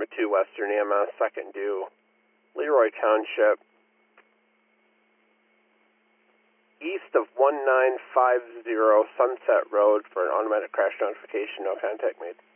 Lima 2 Western EMS, second due, Leroy Township, east of 1950 Sunset Road for an automatic crash notification, no contact made.